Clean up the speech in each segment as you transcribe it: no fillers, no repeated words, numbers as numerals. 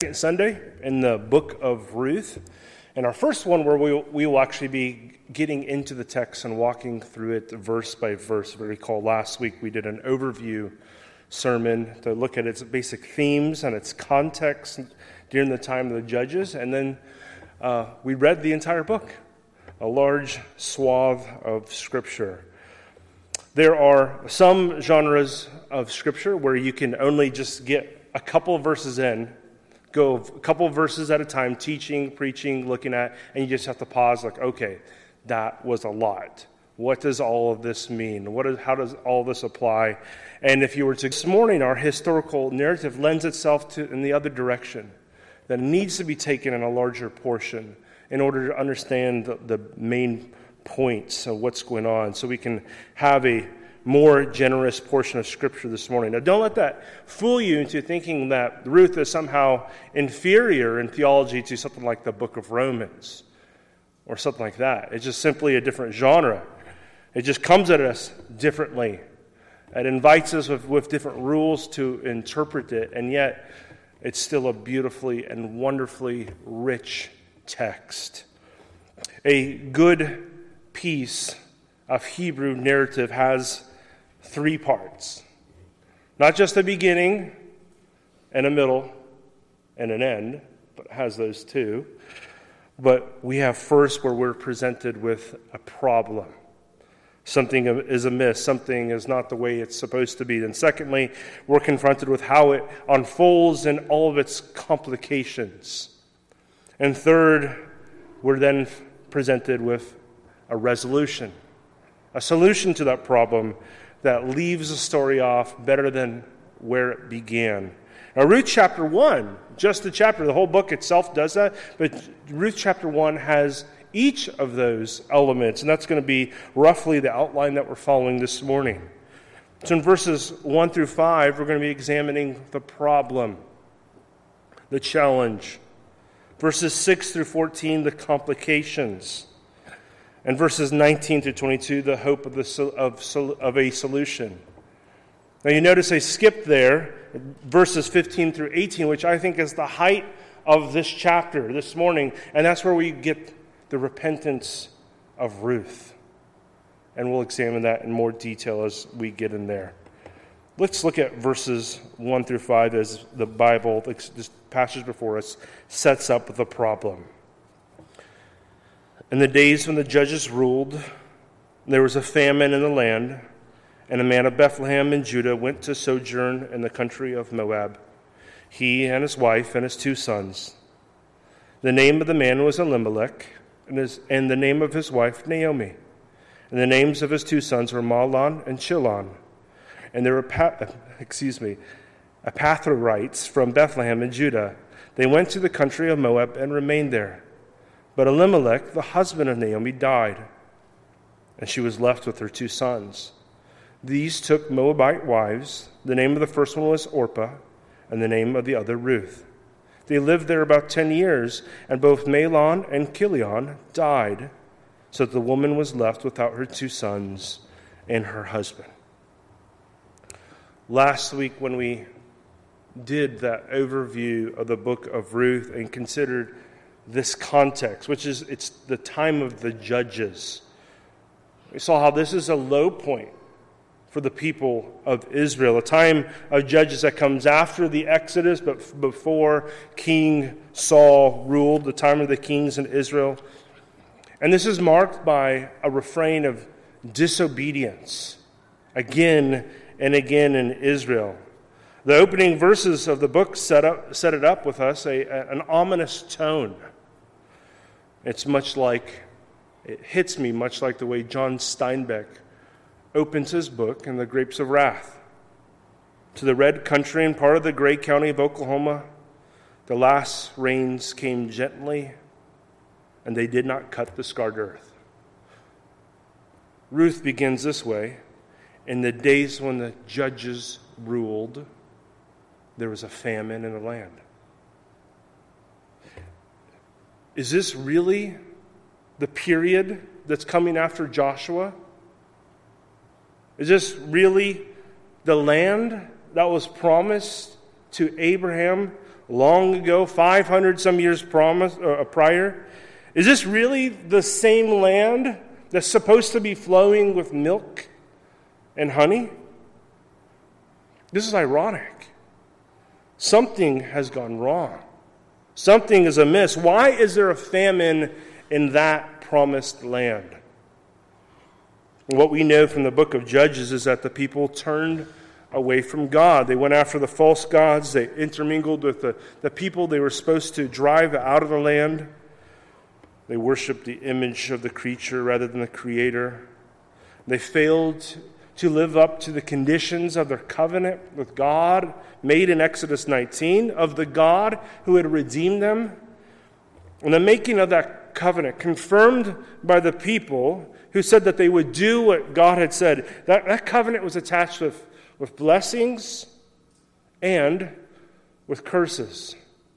Sunday in the book of Ruth, and our first one where we will actually be getting into the text and walking through it verse by verse. If you recall, last week we did an overview sermon to look at its basic themes and its context during the time of the Judges, and then we read the entire book, a large swath of Scripture. There are some genres of Scripture where you can only just get a couple of verses in, go a couple of verses at a time, teaching, preaching, looking at, and you just have to pause like, okay, that was a lot. What does all of this mean? How does all this apply? And if you were to, this morning, our historical narrative lends itself to in the other direction, that it needs to be taken in a larger portion in order to understand the main points of what's going on, so we can have a more generous portion of Scripture this morning. Now, don't let that fool you into thinking that Ruth is somehow inferior in theology to something like the book of Romans or something like that. It's just simply a different genre. It just comes at us differently. It invites us with different rules to interpret it, and yet it's still a beautifully and wonderfully rich text. A good piece of Hebrew narrative has three parts. Not just a beginning and a middle and an end, but it has those two. But we have first where we're presented with a problem. Something is amiss. Something is not the way it's supposed to be. Then secondly, we're confronted with how it unfolds and all of its complications. And third, we're then presented with a resolution, a solution to that problem that leaves the story off better than where it began. Now, Ruth chapter 1, just the chapter, the whole book itself does that, but Ruth chapter 1 has each of those elements, and that's going to be roughly the outline that we're following this morning. So in verses 1 through 5, we're going to be examining the problem, the challenge. Verses 6 through 14, the complications. And verses 19 through 22, the hope of a solution. Now you notice I skipped there, verses 15 through 18, which I think is the height of this chapter this morning, and that's where we get the repentance of Ruth. And we'll examine that in more detail as we get in there. Let's look at verses 1 through 5 as the Bible, this passage before us, sets up the problem. In the days when the judges ruled, there was a famine in the land, and a man of Bethlehem in Judah went to sojourn in the country of Moab, he and his wife and his 2 sons. The name of the man was Elimelech, and the name of his wife Naomi. And the names of his 2 sons were Mahlon and Chilion. And they were Epathrites from Bethlehem in Judah. They went to the country of Moab and remained there. But Elimelech, the husband of Naomi, died, and she was left with her 2 sons. These took Moabite wives. The name of the first one was Orpah, and the name of the other Ruth. They lived there about 10 years, and both Mahlon and Chilion died, so that the woman was left without her 2 sons and her husband. Last week when we did that overview of the book of Ruth and considered this context, which is it's the time of the Judges, we saw how this is a low point for the people of Israel, a time of Judges that comes after the Exodus, but before King Saul ruled, the time of the kings in Israel. And this is marked by a refrain of disobedience again and again in Israel. The opening verses of the book set it up with us an ominous tone. It hits me much like the way John Steinbeck opens his book in The Grapes of Wrath. To the red country and part of the gray county of Oklahoma, the last rains came gently, and they did not cut the scarred earth. Ruth begins this way. In the days when the judges ruled, there was a famine in the land. Is this really the period that's coming after Joshua? Is this really the land that was promised to Abraham long ago, 500 some years prior? Is this really the same land that's supposed to be flowing with milk and honey? This is ironic. Something has gone wrong. Something is amiss. Why is there a famine in that promised land? What we know from the book of Judges is that the people turned away from God. They went after the false gods. They intermingled with the people they were supposed to drive out of the land. They worshiped the image of the creature rather than the Creator. They failed to live up to the conditions of their covenant with God made in Exodus 19, of the God who had redeemed them. And the making of that covenant, confirmed by the people who said that they would do what God had said, that covenant was attached with blessings and with curses.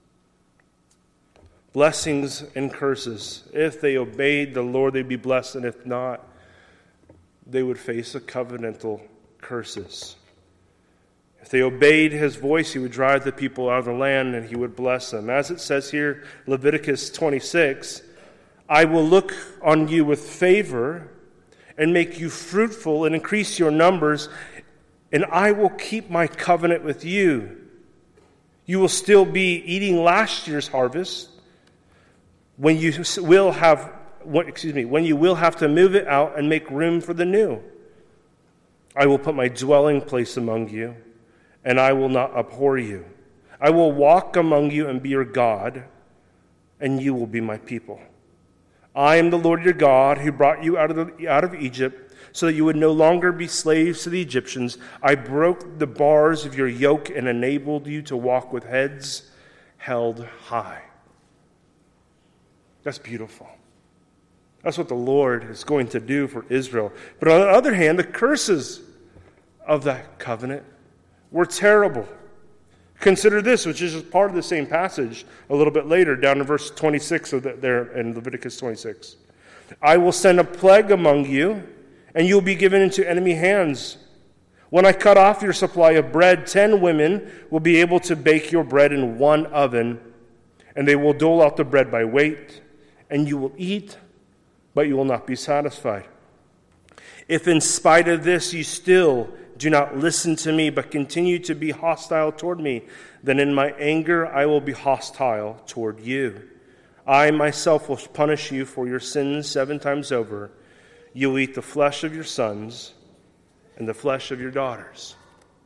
Blessings and curses. If they obeyed the Lord, they'd be blessed, and if not, they would face the covenantal curses. If they obeyed his voice, he would drive the people out of the land and he would bless them. As it says here, Leviticus 26, I will look on you with favor and make you fruitful and increase your numbers, and I will keep my covenant with you. You will still be eating last year's harvest when you will have to move it out and make room for the new. I will put my dwelling place among you, and I will not abhor you. I will walk among you and be your God, and you will be my people. I am the Lord your God who brought you out of Egypt so that you would no longer be slaves to the Egyptians. I broke the bars of your yoke and enabled you to walk with heads held high. That's beautiful. That's what the Lord is going to do for Israel. But on the other hand, the curses of that covenant were terrible. Consider this, which is part of the same passage a little bit later, down in verse 26 there in Leviticus 26. I will send a plague among you, and you will be given into enemy hands. When I cut off your supply of bread, 10 women will be able to bake your bread in one oven, and they will dole out the bread by weight, and you will eat, but you will not be satisfied. If in spite of this you still do not listen to me, but continue to be hostile toward me, then in my anger I will be hostile toward you. I myself will punish you for your sins 7 times over. You will eat the flesh of your sons and the flesh of your daughters.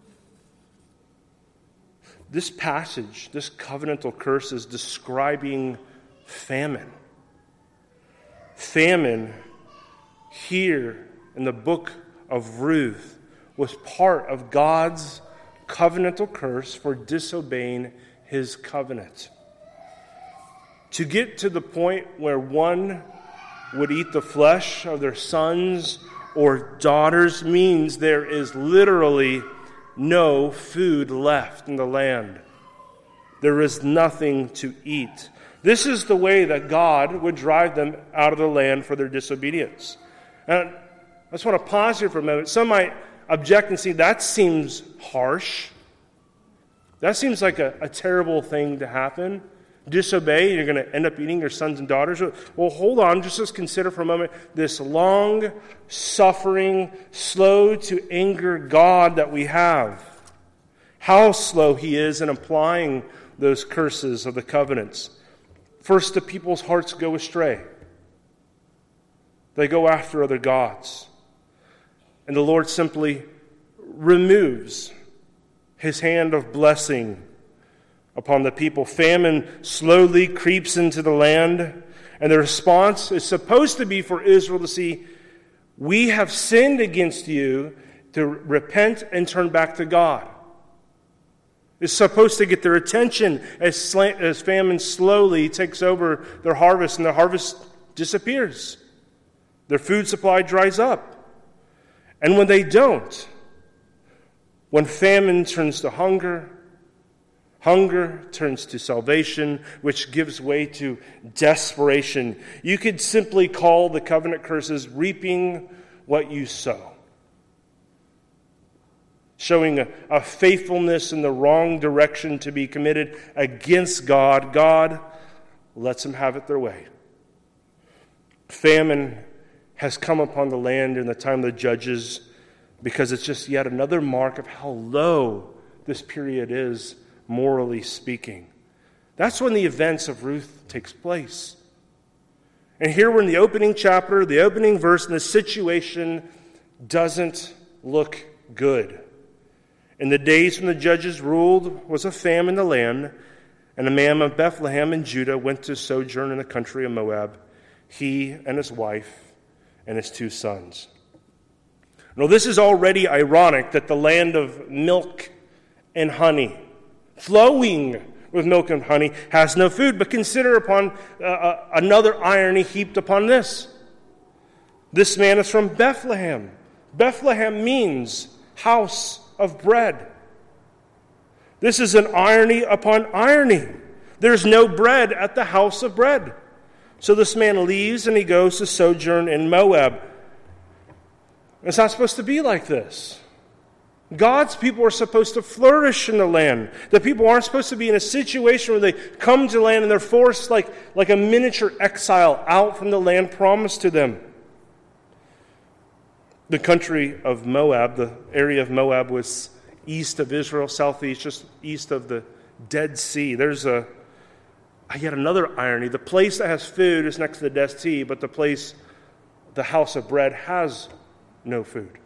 This passage, this covenantal curse, is describing famine. Famine here in the book of Ruth was part of God's covenantal curse for disobeying his covenant. To get to the point where one would eat the flesh of their sons or daughters means there is literally no food left in the land. There is nothing to eat. This is the way that God would drive them out of the land for their disobedience. And I just want to pause here for a moment. Some might object and say, that seems harsh. That seems like a terrible thing to happen. Disobey, you're going to end up eating your sons and daughters. Well, hold on. Just let's consider for a moment this long, suffering, slow to anger God that we have. How slow he is in applying those curses of the covenants. First, the people's hearts go astray. They go after other gods. And the Lord simply removes his hand of blessing upon the people. Famine slowly creeps into the land, and the response is supposed to be for Israel to see, we have sinned against you, to repent and turn back to God. It's supposed to get their attention as famine slowly takes over their harvest, and the harvest disappears. Their food supply dries up. And when they don't, when famine turns to hunger, hunger turns to salvation, which gives way to desperation. You could simply call the covenant curses reaping what you sow. showing a faithfulness in the wrong direction to be committed against God. God lets them have it their way. Famine has come upon the land in the time of the Judges because it's just yet another mark of how low this period is, morally speaking. That's when the events of Ruth takes place. And here we're in the opening chapter, the opening verse, and the situation doesn't look good. In the days when the judges ruled was a famine in the land, and a man of Bethlehem in Judah went to sojourn in the country of Moab, he and his wife and his 2 sons. Now this is already ironic that the land of milk and honey, flowing with milk and honey, has no food. But consider upon another irony heaped upon this. This man is from Bethlehem. Bethlehem means house of bread. This is an irony upon irony. There's no bread at the house of bread. So this man leaves and he goes to sojourn in Moab. It's not supposed to be like this. God's people are supposed to flourish in the land. The people aren't supposed to be in a situation where they come to land and they're forced like a miniature exile out from the land promised to them. The country of Moab, the area of Moab was east of Israel, southeast, just east of the Dead Sea. There's yet another irony. The place that has food is next to the Dead Sea, but the house of bread has no food.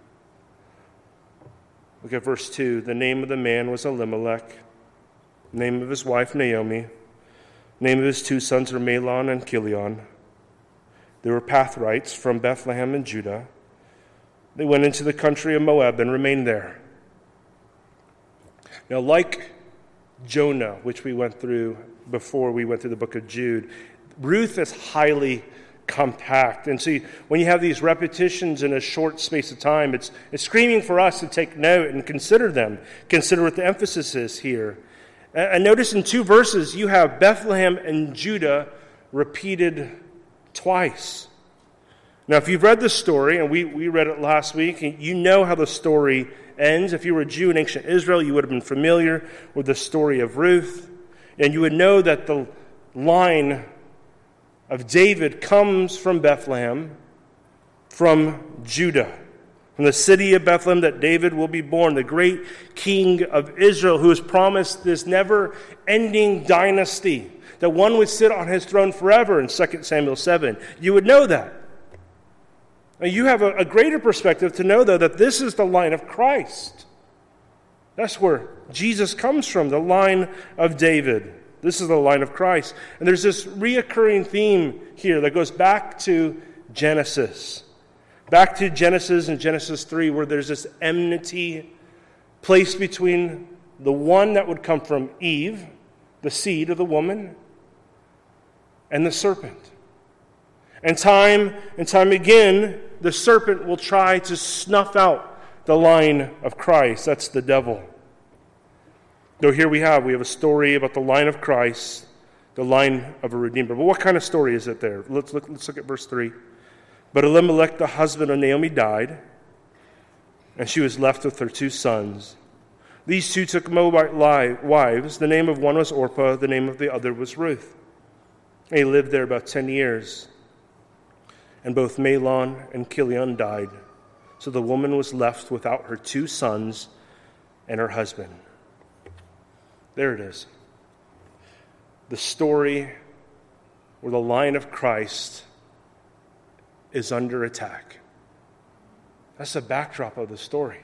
Look at verse 2. The name of the man was Elimelech. The name of his wife, Naomi. The name of his 2 sons were Mahlon and Chilion. They were Pathrites from Bethlehem in Judah. They went into the country of Moab and remained there. Now, like Jonah, which we went through before we went through the book of Jude, Ruth is highly compact. And see, when you have these repetitions in a short space of time, it's screaming for us to take note and consider them. Consider what the emphasis is here. And notice in 2 verses, you have Bethlehem and Judah repeated twice. Now, if you've read this story, and we read it last week, you know how the story ends. If you were a Jew in ancient Israel, you would have been familiar with the story of Ruth. And you would know that the line of David comes from Bethlehem, from Judah, from the city of Bethlehem that David will be born, the great king of Israel who has promised this never-ending dynasty, that one would sit on his throne forever in 2 Samuel 7. You would know that. Now, you have a greater perspective to know, though, that this is the line of Christ. That's where Jesus comes from, the line of David. This is the line of Christ. And there's this reoccurring theme here that goes back to Genesis. Back to Genesis and Genesis 3, where there's this enmity placed between the one that would come from Eve, the seed of the woman, and the serpent. And time again, the serpent will try to snuff out the line of Christ. That's the devil. Though here we have a story about the line of Christ, the line of a Redeemer. But what kind of story is it there? Let's look at verse 3. But Elimelech, the husband of Naomi, died, and she was left with her 2 sons. These 2 took Moabite wives. The name of one was Orpah, the name of the other was Ruth. They lived there about 10 years. And both Mahlon and Chilion died. So the woman was left without her 2 sons and her husband. There it is. The story where the line of Christ is under attack. That's the backdrop of the story.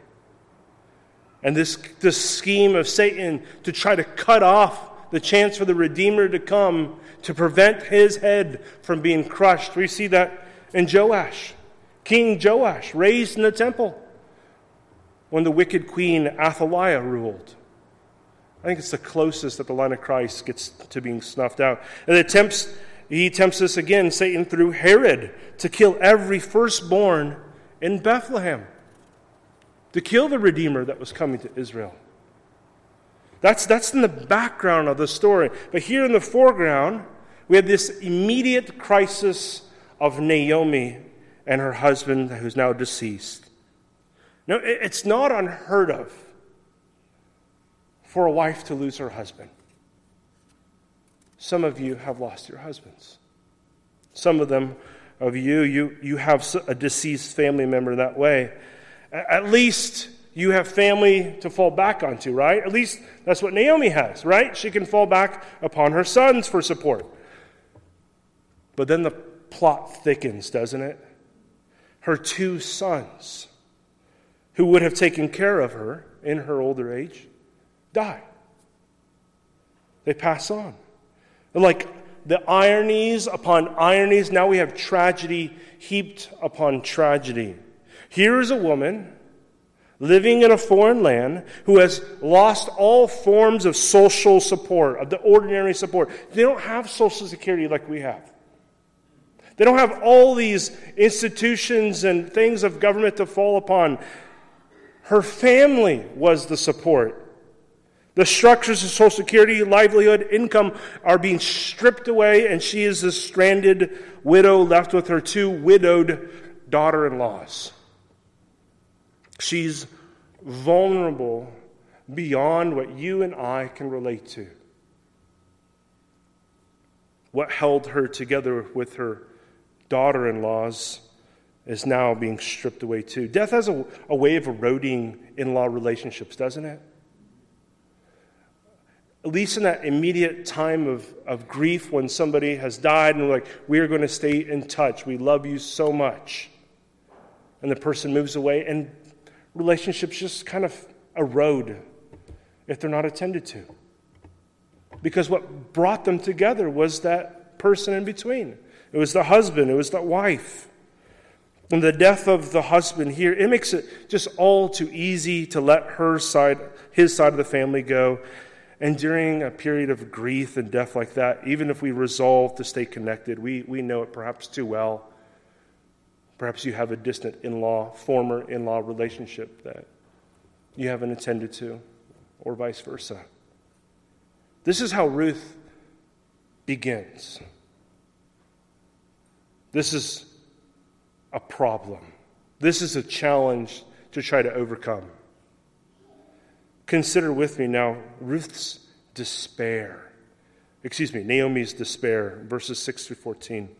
And this scheme of Satan to try to cut off the chance for the Redeemer to come to prevent his head from being crushed. We see that in Joash, King Joash, raised in the temple when the wicked queen Athaliah ruled. I think it's the closest that the line of Christ gets to being snuffed out. And he tempts us again, Satan, through Herod, to kill every firstborn in Bethlehem, to kill the Redeemer that was coming to Israel. That's in the background of the story. But here in the foreground, we have this immediate crisis of Naomi and her husband, who's now deceased. Now, it's not unheard of for a wife to lose her husband. Some of you have lost your husbands. Some of you have a deceased family member that way. At least you have family to fall back onto, right? At least that's what Naomi has, right? She can fall back upon her sons for support. But then the plot thickens, doesn't it? Her two sons, who would have taken care of her in her older age, die. They pass on. And like the ironies upon ironies, now we have tragedy heaped upon tragedy. Here is a woman living in a foreign land who has lost all forms of social support, of the ordinary support. They don't have Social Security like we have. They don't have all these institutions and things of government to fall upon. Her family was the support. The structures of Social Security, livelihood, income are being stripped away, and she is a stranded widow left with her two widowed daughter-in-laws. She's vulnerable beyond what you and I can relate to. What held her together with her daughter-in-laws is now being stripped away too. Death has a way of eroding in-law relationships, doesn't it? At least in that immediate time of grief when somebody has died and we're like, we are going to stay in touch. We love you so much. And the person moves away and relationships just kind of erode if they're not attended to. Because what brought them together was that person in between. It was the husband, it was the wife. And the death of the husband here, it makes it just all too easy to let his side of the family go. And during a period of grief and death like that, even if we resolve to stay connected, we know it perhaps too well. Perhaps you have a distant former in-law relationship that you haven't attended to, or vice versa. This is how Ruth begins. This is a problem. This is a challenge to try to overcome. Consider with me now Naomi's despair, verses 6 through 14.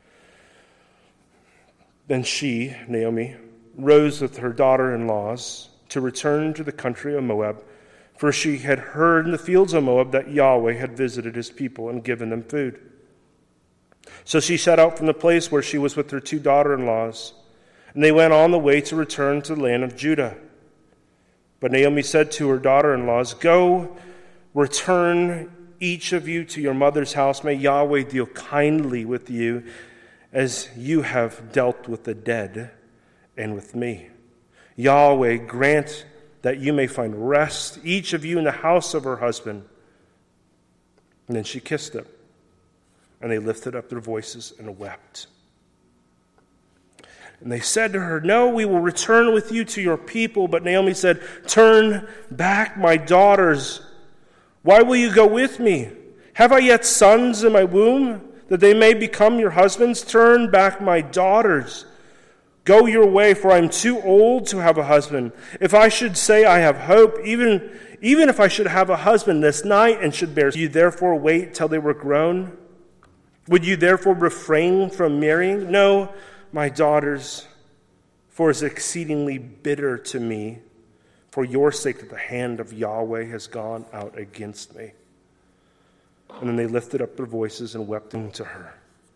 Then she, Naomi, rose with her daughter-in-laws to return to the country of Moab, for she had heard in the fields of Moab that Yahweh had visited his people and given them food. So she set out from the place where she was with her two daughter-in-laws, and they went on the way to return to the land of Judah. But Naomi said to her daughter-in-laws, "Go, return each of you to your mother's house. May Yahweh deal kindly with you as you have dealt with the dead and with me. Yahweh grant that you may find rest, each of you in the house of her husband." And then she kissed him, and they lifted up their voices and wept. And they said to her, "No, we will return with you to your people." But Naomi said, "Turn back, my daughters. Why will you go with me? Have I yet sons in my womb, that they may become your husbands? Turn back, my daughters. Go your way, for I am too old to have a husband. If I should say I have hope, even if I should have a husband this night and should bear, would you therefore wait till they were grown? Would you therefore refrain from marrying? No, my daughters, for it is exceedingly bitter to me for your sake that the hand of Yahweh has gone out against me." And then they lifted up their voices and wept into her.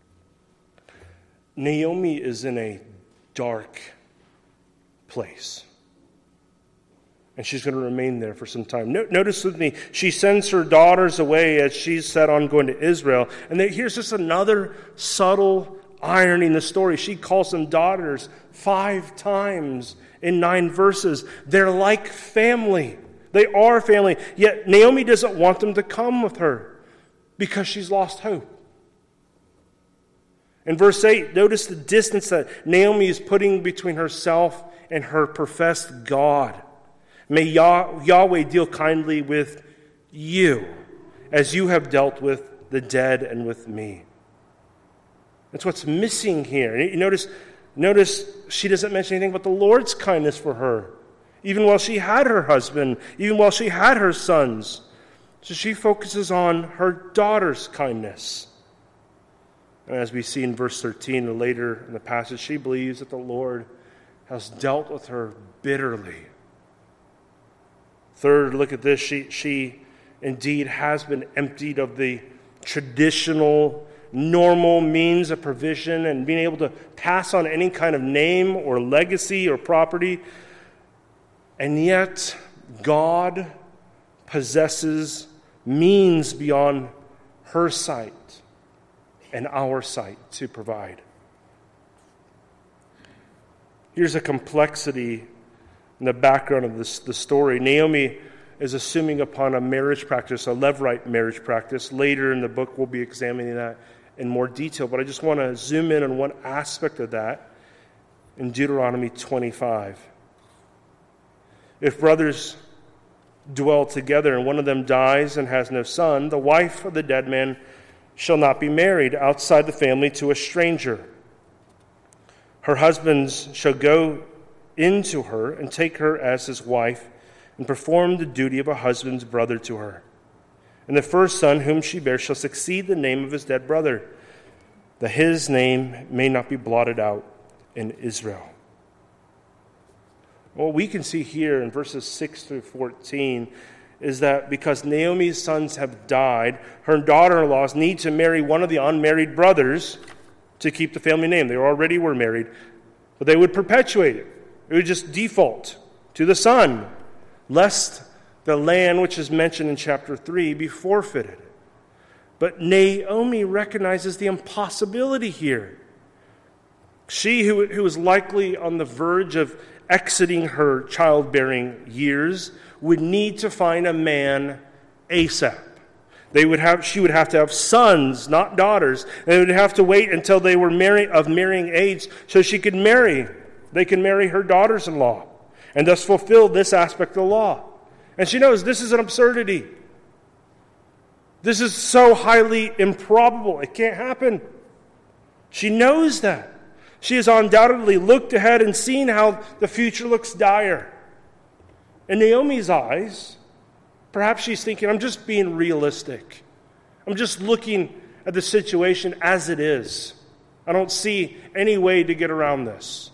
Naomi is in a dark place, and she's going to remain there for some time. Notice with me, she sends her daughters away as she's set on going to Israel. And here's just another subtle irony in the story. She calls them daughters 5 times in 9 verses. They're like family. They are family. Yet Naomi doesn't want them to come with her because she's lost hope. In verse 8, notice the distance that Naomi is putting between herself and her professed God. May Yahweh deal kindly with you as you have dealt with the dead and with me. That's what's missing here. Notice she doesn't mention anything about the Lord's kindness for her even while she had her husband, even while she had her sons. So she focuses on her daughter's kindness. And as we see in verse 13 and later in the passage, she believes that the Lord has dealt with her bitterly. Third, look at this. She indeed has been emptied of the traditional, normal means of provision and being able to pass on any kind of name or legacy or property. And yet, God possesses means beyond her sight and our sight to provide. Here's a complexity in the background of the story. Naomi is assuming upon a marriage practice, a Levirate marriage practice. Later in the book, we'll be examining that in more detail, but I just want to zoom in on one aspect of that in Deuteronomy 25. If brothers dwell together and one of them dies and has no son, the wife of the dead man shall not be married outside the family to a stranger. Her husbands shall go into her and take her as his wife and perform the duty of a husband's brother to her. And the first son whom she bears shall succeed the name of his dead brother, that his name may not be blotted out in Israel. What we can see here in verses 6 through 14 is that because Naomi's sons have died, her daughter-in-laws need to marry one of the unmarried brothers to keep the family name. They already were married, but they would perpetuate it. It would just default to the son, lest the land which is mentioned in chapter 3 be forfeited. But Naomi recognizes the impossibility here. She, who was likely on the verge of exiting her childbearing years, would need to find a man ASAP. She would have to have sons, not daughters. They would have to wait until they were of marrying age so she could marry. They can marry her daughters-in-law and thus fulfill this aspect of the law. And she knows this is an absurdity. This is so highly improbable. It can't happen. She knows that. She has undoubtedly looked ahead and seen how the future looks dire. In Naomi's eyes, perhaps she's thinking, I'm just being realistic. I'm just looking at the situation as it is. I don't see any way to get around this.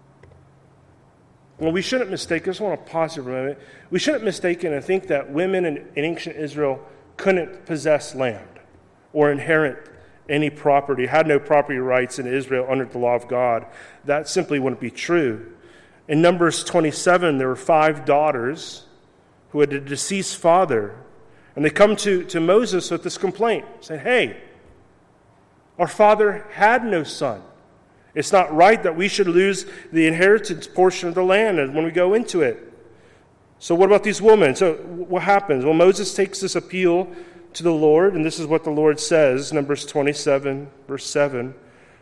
Well, we shouldn't mistake, I just want to pause here for a minute. We shouldn't mistake and think that women in ancient Israel couldn't possess land or inherit any property, had no property rights in Israel under the law of God. That simply wouldn't be true. In Numbers 27, there were 5 daughters who had a deceased father, and they come to Moses with this complaint, saying, hey, our father had no son. It's not right that we should lose the inheritance portion of the land when we go into it. So what about these women? So what happens? Well, Moses takes this appeal to the Lord, and this is what the Lord says, Numbers 27, verse 7.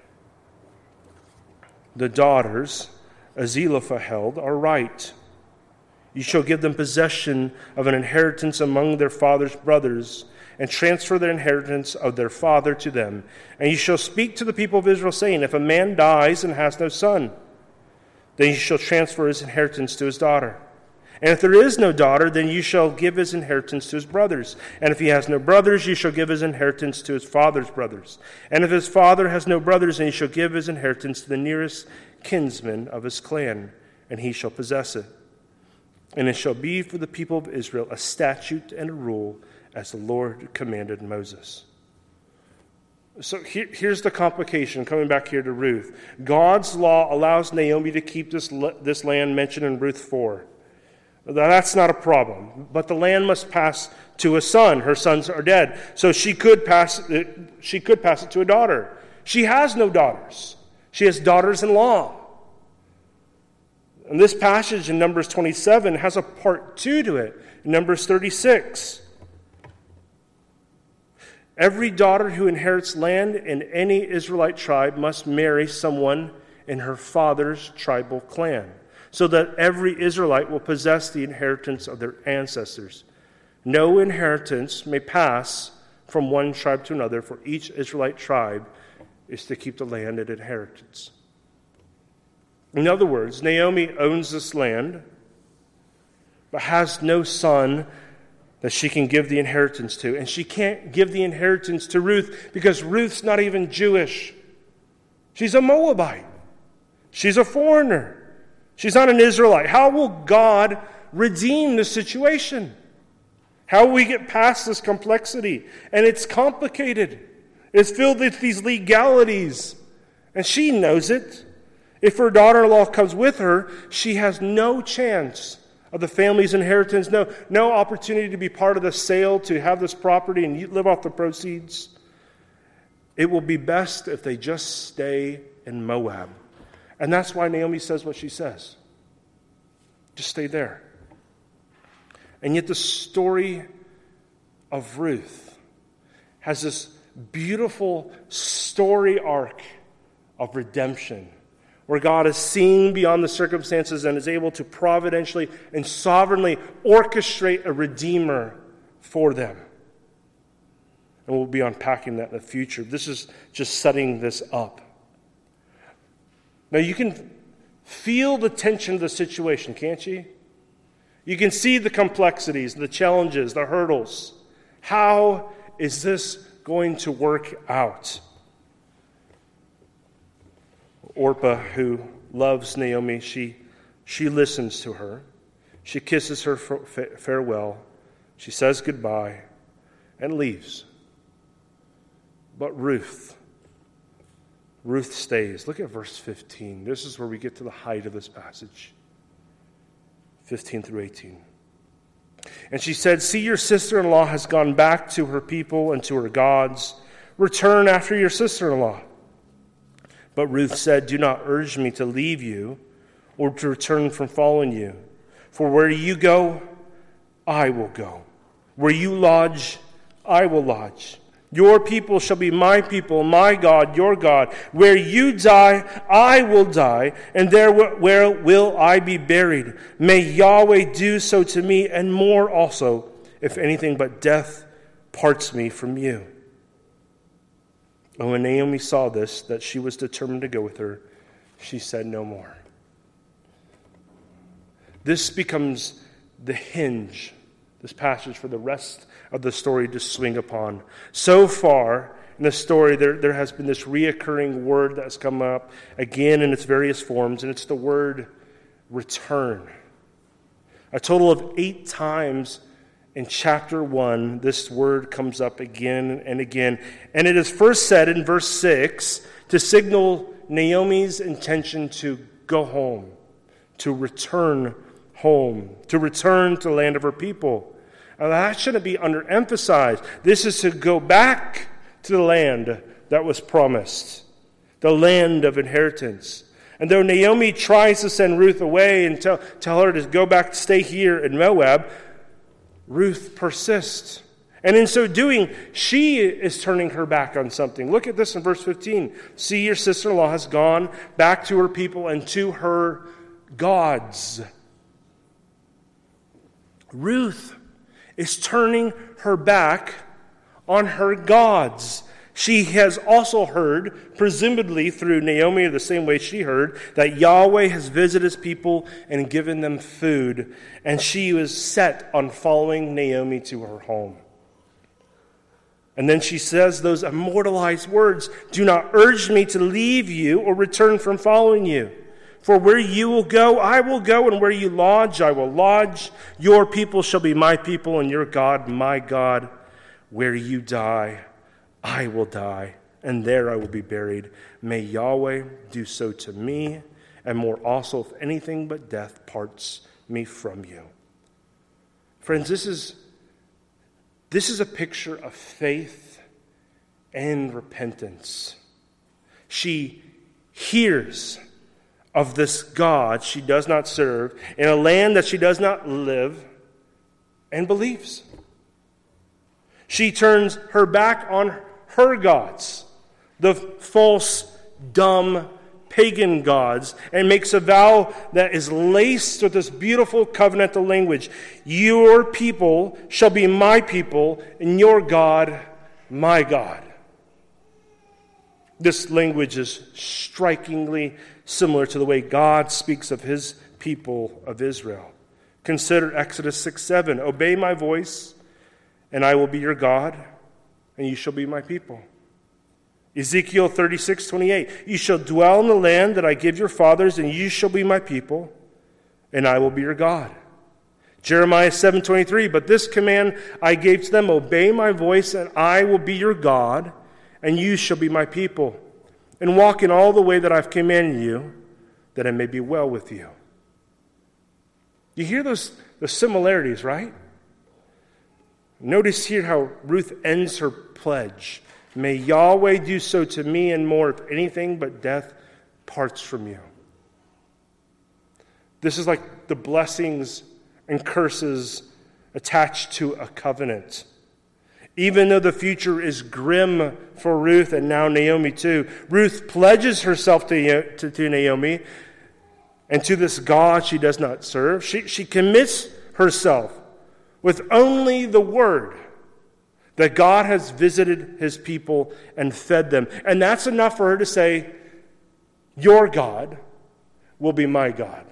The daughters Zelophehad are right. You shall give them possession of an inheritance among their father's brothers, and transfer their inheritance of their father to them. And you shall speak to the people of Israel, saying, if a man dies and has no son, then you shall transfer his inheritance to his daughter. And if there is no daughter, then you shall give his inheritance to his brothers. And if he has no brothers, you shall give his inheritance to his father's brothers. And if his father has no brothers, then you shall give his inheritance to the nearest kinsman of his clan, and he shall possess it. And it shall be for the people of Israel a statute and a rule, as the Lord commanded Moses. So here's the complication, coming back here to Ruth. God's law allows Naomi to keep this land mentioned in Ruth 4. That's not a problem. But the land must pass to a son. Her sons are dead. So she could pass it to a daughter. She has no daughters. She has daughters-in-law. And this passage in Numbers 27 has a part 2 to it, in Numbers 36. Every daughter who inherits land in any Israelite tribe must marry someone in her father's tribal clan, so that every Israelite will possess the inheritance of their ancestors. No inheritance may pass from one tribe to another, for each Israelite tribe is to keep the land in inheritance. In other words, Naomi owns this land, but has no son that she can give the inheritance to. And she can't give the inheritance to Ruth because Ruth's not even Jewish. She's a Moabite. She's a foreigner. She's not an Israelite. How will God redeem the situation? How will we get past this complexity? And it's complicated. It's filled with these legalities. And she knows it. If her daughter-in-law comes with her, she has no chance of the family's inheritance, no opportunity to be part of the sale, to have this property and live off the proceeds. It will be best if they just stay in Moab. And that's why Naomi says what she says. Just stay there. And yet the story of Ruth has this beautiful story arc of redemption, where God is seeing beyond the circumstances and is able to providentially and sovereignly orchestrate a redeemer for them. And we'll be unpacking that in the future. This is just setting this up. Now you can feel the tension of the situation, can't you? You can see the complexities, the challenges, the hurdles. How is this going to work out? Orpah, who loves Naomi, she listens to her. She kisses her farewell. She says goodbye and leaves. But Ruth stays. Look at verse 15. This is where we get to the height of this passage. 15 through 18. And she said, "See, your sister-in-law has gone back to her people and to her gods. Return after your sister-in-law." But Ruth said, "Do not urge me to leave you or to return from following you. For where you go, I will go. Where you lodge, I will lodge. Your people shall be my people, my God, your God. Where you die, I will die, and there where will I be buried. May Yahweh do so to me, and more also, if anything but death parts me from you." And when Naomi saw this, that she was determined to go with her, she said no more. This becomes the hinge, this passage, for the rest of the story to swing upon. So far in the story, there has been this reoccurring word that has come up again in its various forms, and it's the word return. A total of 8 times in chapter 1, this word comes up again and again. And it is first said in verse 6 to signal Naomi's intention to go home, to return home, to return to the land of her people. Now, that shouldn't be underemphasized. This is to go back to the land that was promised, the land of inheritance. And though Naomi tries to send Ruth away and tell her to go back, stay here in Moab, Ruth persists. And in so doing, she is turning her back on something. Look at this in verse 15. "See, your sister-in-law has gone back to her people and to her gods." Ruth is turning her back on her gods. She has also heard, presumably through Naomi, the same way she heard, that Yahweh has visited his people and given them food, and she was set on following Naomi to her home. And then she says those immortalized words, "Do not urge me to leave you or return from following you. For where you will go, I will go, and where you lodge, I will lodge. Your people shall be my people, and your God, my God. Where you die, I will die, and there I will be buried. May Yahweh do so to me, and more also, if anything but death parts me from you." Friends, this is a picture of faith and repentance. She hears of this God she does not serve in a land that she does not live, and believes. She turns her back on her gods, the false, dumb, pagan gods, and makes a vow that is laced with this beautiful covenantal language. "Your people shall be my people, and your God, my God." This language is strikingly similar to the way God speaks of his people of Israel. Consider Exodus 6:7. Obey my voice, and I will be your God, and you shall be my people. Ezekiel 36:28. You shall dwell in the land that I give your fathers, and you shall be my people, and I will be your God. Jeremiah 7:23. But this command I gave to them, obey my voice, and I will be your God, and you shall be my people, and walk in all the way that I've commanded you, that it may be well with you. You hear the similarities, right? Notice here how Ruth ends her pledge. May Yahweh do so to me and more, if anything but death parts from you. This is like the blessings and curses attached to a covenant. Even though the future is grim for Ruth and now Naomi too, Ruth pledges herself to Naomi and to this God she does not serve. She commits herself with only the word that God has visited his people and fed them. And that's enough for her to say, your God will be my God.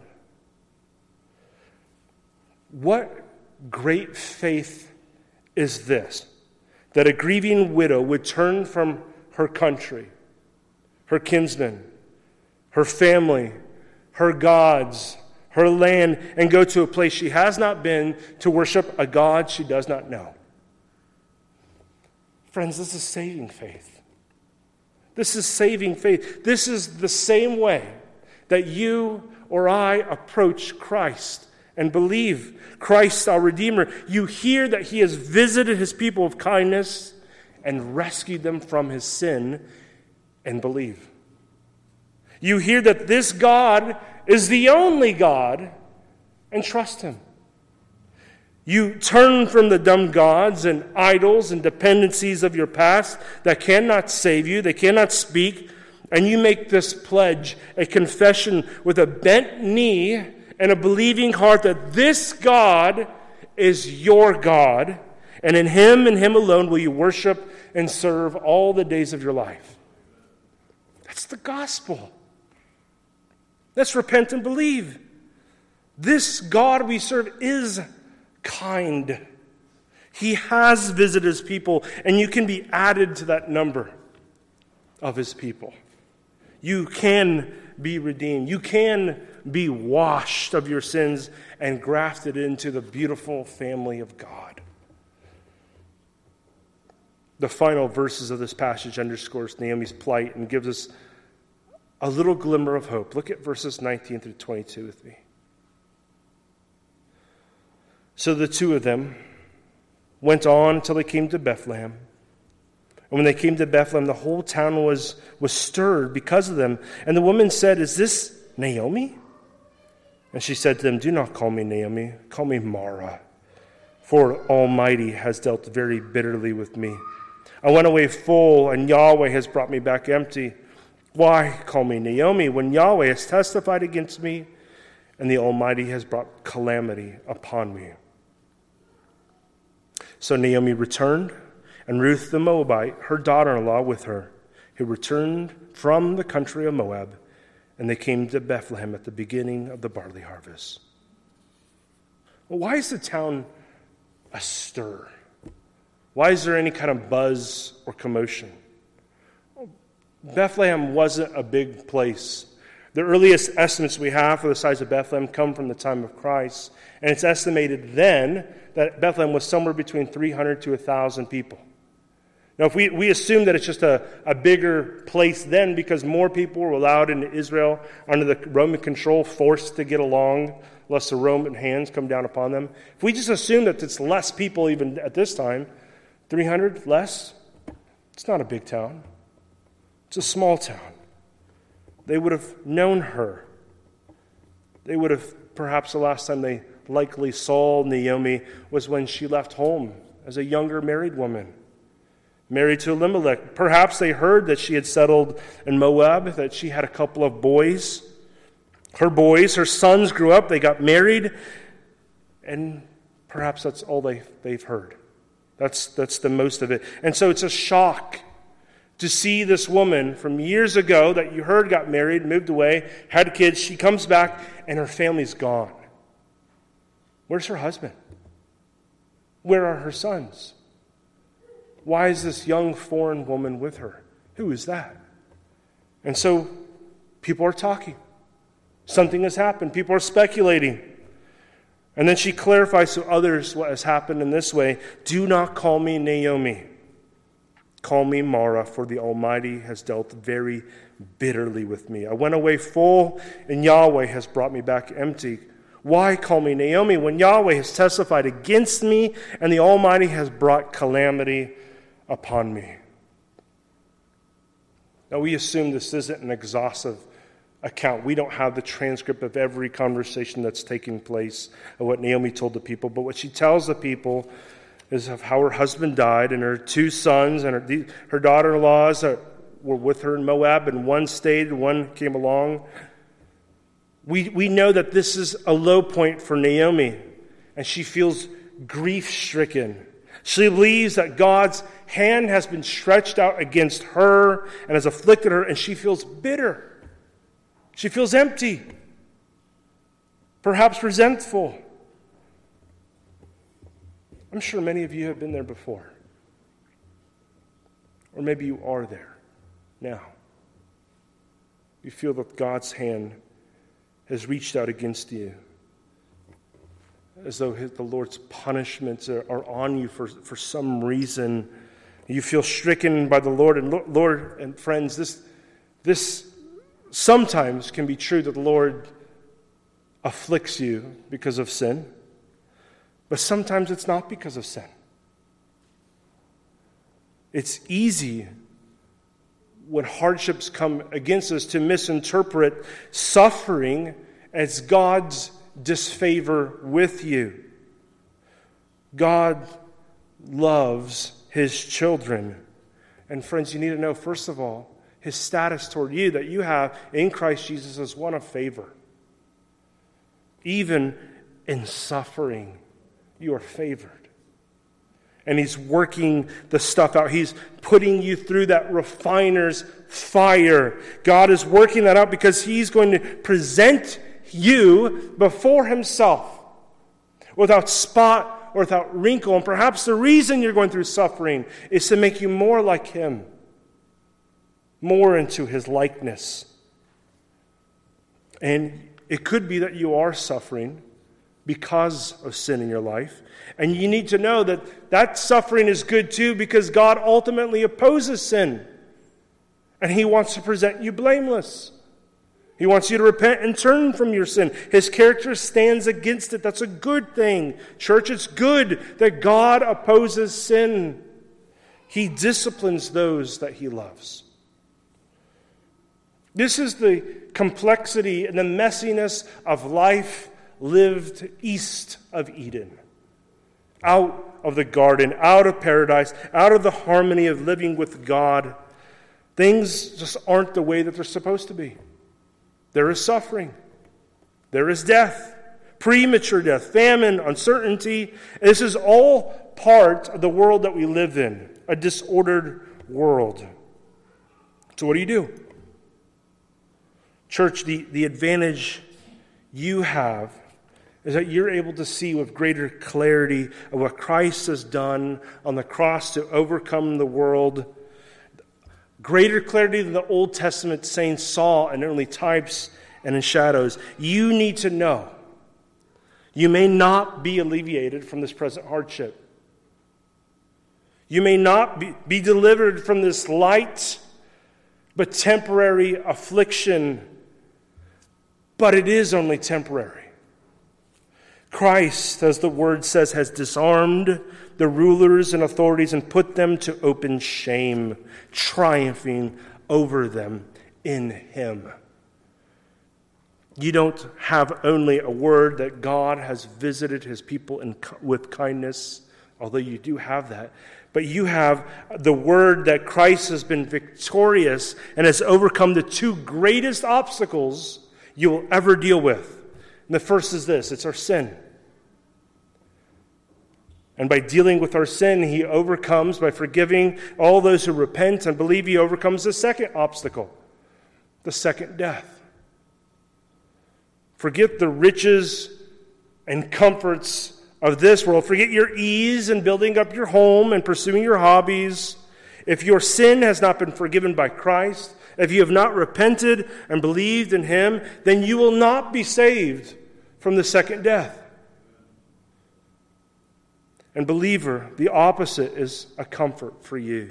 What great faith is this, that a grieving widow would turn from her country, her kinsmen, her family, her gods, her land, and go to a place she has not been to worship a God she does not know. Friends, this is saving faith. This is saving faith. This is the same way that you or I approach Christ and believe Christ our Redeemer. You hear that he has visited his people with kindness and rescued them from his sin, and believe. You hear that this God is the only God, and trust him. You turn from the dumb gods and idols and dependencies of your past that cannot save you, they cannot speak, and you make this pledge, a confession with a bent knee and a believing heart that this God is your God, and in him and him alone will you worship and serve all the days of your life. That's the gospel. Let's repent and believe. This God we serve is kind. He has visited his people, and you can be added to that number of his people. You can be redeemed. You can be washed of your sins and grafted into the beautiful family of God. The final verses of this passage underscores Naomi's plight and gives us a little glimmer of hope. Look at verses 19 through 22 with me. So the two of them went on until they came to Bethlehem. And when they came to Bethlehem, the whole town was stirred because of them. And the woman said, "Is this Naomi?" And she said to them, "Do not call me Naomi, call me Mara, for Almighty has dealt very bitterly with me. I went away full, and Yahweh has brought me back empty. Why call me Naomi when Yahweh has testified against me, and the Almighty has brought calamity upon me?" So Naomi returned, and Ruth the Moabite, her daughter-in-law, with her, who returned from the country of Moab, and they came to Bethlehem at the beginning of the barley harvest. Well, why is the town astir? Why is there any kind of buzz or commotion? Well, Bethlehem wasn't a big place. The earliest estimates we have for the size of Bethlehem come from the time of Christ, and it's estimated then that Bethlehem was somewhere between 300 to 1,000 people. Now, if we assume that it's just a bigger place then because more people were allowed into Israel under the Roman control, forced to get along, lest the Roman hands come down upon them. If we just assume that it's less people even at this time, 300 less, it's not a big town. It's a small town. They would have known her. They would have, perhaps the last time they likely saw Naomi was when she left home as a younger married woman, married to Elimelech. Perhaps they heard that she had settled in Moab, that she had a couple of boys. Her sons grew up, they got married, and perhaps that's all they've heard. That's the most of it. And so it's a shock to see this woman from years ago that you heard got married, moved away, had kids. She comes back, and her family's gone. Where's her husband? Where are her sons? Why is this young foreign woman with her? Who is that? And so people are talking. Something has happened. People are speculating. And then she clarifies to others what has happened in this way. Do not call me Naomi. Call me Mara, for the Almighty has dealt very bitterly with me. I went away full, and Yahweh has brought me back empty. Why call me Naomi when Yahweh has testified against me, and the Almighty has brought calamity upon me? Now, we assume this isn't an exhaustive account. We don't have the transcript of every conversation that's taking place of what Naomi told the people, but what she tells the people is of how her husband died, and her two sons and her daughter-in-laws were with her in Moab, and one stayed and one came along. We know that this is a low point for Naomi, and she feels grief-stricken. She believes that God's hand has been stretched out against her and has afflicted her, and she feels bitter. She feels empty, perhaps resentful. I'm sure many of you have been there before. Or maybe you are there now. You feel that God's hand has reached out against you, as though the Lord's punishments are on you for some reason. You feel stricken by the Lord. And Lord and friends, this sometimes can be true that the Lord afflicts you because of sin, but sometimes it's not because of sin. It's easy when hardships come against us to misinterpret suffering as God's disfavor with you. God loves His children. And friends, you need to know, first of all, His status toward you that you have in Christ Jesus is one of favor. Even in suffering, you are favored. And He's working the stuff out. He's putting you through that refiner's fire. God is working that out because He's going to present you before Himself without spot or without wrinkle. And perhaps the reason you're going through suffering is to make you more like Him, more into His likeness. And it could be that you are suffering because of sin in your life. And you need to know that that suffering is good too, because God ultimately opposes sin. And He wants to present you blameless. He wants you to repent and turn from your sin. His character stands against it. That's a good thing. Church, it's good that God opposes sin. He disciplines those that He loves. This is the complexity and the messiness of life lived east of Eden. Out of the garden, out of paradise, out of the harmony of living with God. Things just aren't the way that they're supposed to be. There is suffering. There is death. Premature death, famine, uncertainty. This is all part of the world that we live in. A disordered world. So what do? Church, the advantage you have is that you're able to see with greater clarity of what Christ has done on the cross to overcome the world. Greater clarity than the Old Testament saints saw in only types and in shadows. You need to know you may not be alleviated from this present hardship. You may not be delivered from this light but temporary affliction, but it is only temporary. Christ, as the word says, has disarmed the rulers and authorities and put them to open shame, triumphing over them in Him. You don't have only a word that God has visited His people with kindness, although you do have that, but you have the word that Christ has been victorious and has overcome the two greatest obstacles you will ever deal with. And the first is this, it's our sin. And by dealing with our sin, He overcomes, by forgiving all those who repent and believe, He overcomes the second obstacle, the second death. Forget the riches and comforts of this world. Forget your ease in building up your home and pursuing your hobbies. If your sin has not been forgiven by Christ, if you have not repented and believed in him, then you will not be saved from the second death. And believer, the opposite is a comfort for you.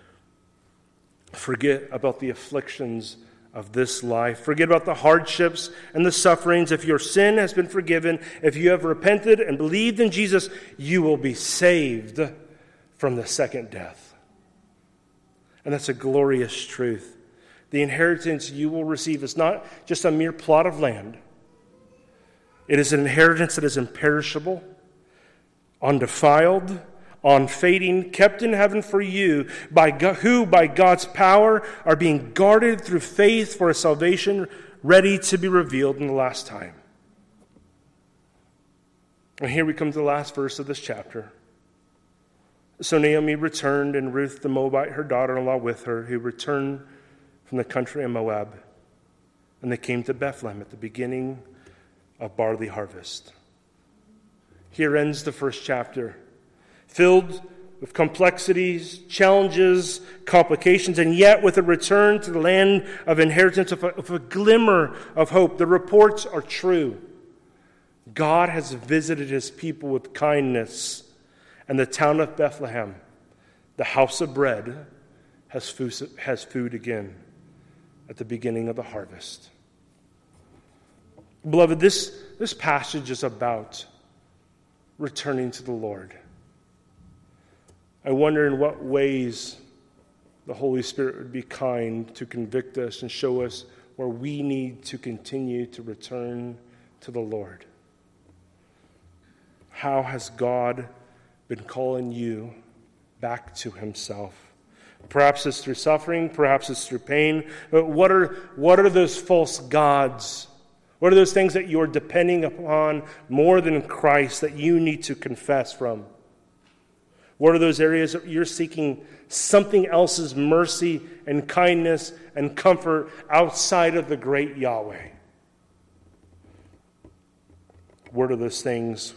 Forget about the afflictions of this life. Forget about the hardships and the sufferings. If your sin has been forgiven, if you have repented and believed in Jesus, you will be saved from the second death. And that's a glorious truth. The inheritance you will receive is not just a mere plot of land. It is an inheritance that is imperishable, undefiled, unfading, kept in heaven for you, who by God's power are being guarded through faith for a salvation ready to be revealed in the last time. And here we come to the last verse of this chapter. So Naomi returned, and Ruth the Moabite, her daughter-in-law, with her, who returned from the country of Moab. And they came to Bethlehem at the beginning of barley harvest. Here ends the first chapter, filled with complexities, challenges, complications, and yet with a return to the land of inheritance, of a glimmer of hope. The reports are true. God has visited his people with kindness, and the town of Bethlehem, the house of bread, has food again at the beginning of the harvest. Beloved, this passage is about returning to the Lord. I wonder in what ways the Holy Spirit would be kind to convict us and show us where we need to continue to return to the Lord. How has God been calling you back to himself? Perhaps it's through suffering, perhaps it's through pain. But what are those false gods? What are those things that you're depending upon more than Christ that you need to confess from? What are those areas that you're seeking something else's mercy and kindness and comfort outside of the great Yahweh? What are those things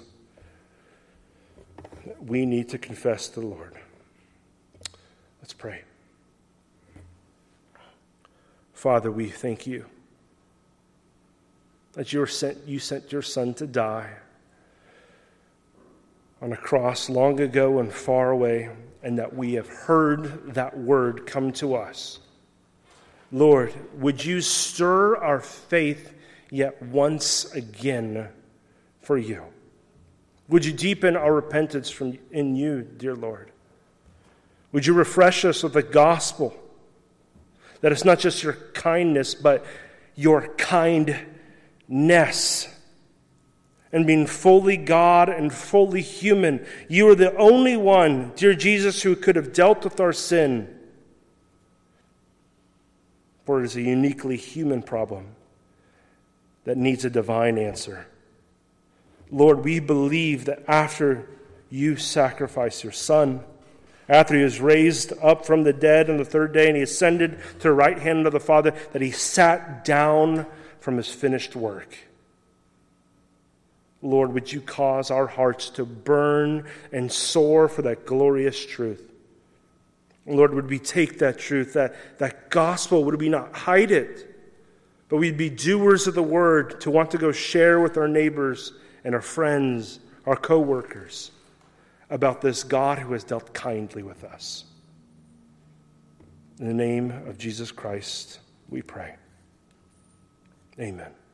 that we need to confess to the Lord? Let's pray. Father, we thank you that you sent your Son to die on a cross long ago and far away, and that we have heard that word come to us. Lord, would you stir our faith yet once again for you? Would you deepen our repentance in you, dear Lord? Would you refresh us with the gospel, that it's not just your kindness, but your kindness, and being fully God and fully human. You are the only one, dear Jesus, who could have dealt with our sin. For it is a uniquely human problem that needs a divine answer. Lord, we believe that after you sacrificed your Son, after he was raised up from the dead on the third day and he ascended to the right hand of the Father, that he sat down from his finished work. Lord, would you cause our hearts to burn and soar for that glorious truth? Lord, would we take that truth, that gospel, would we not hide it, but we'd be doers of the word, to want to go share with our neighbors and our friends, our co-workers, about this God who has dealt kindly with us. In the name of Jesus Christ, we pray. Amen.